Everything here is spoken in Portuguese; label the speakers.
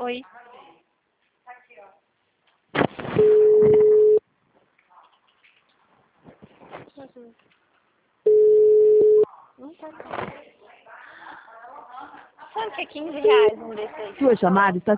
Speaker 1: Oi. Não tá. Sabe que é R$ 15 um desses aí?
Speaker 2: Sua chamada está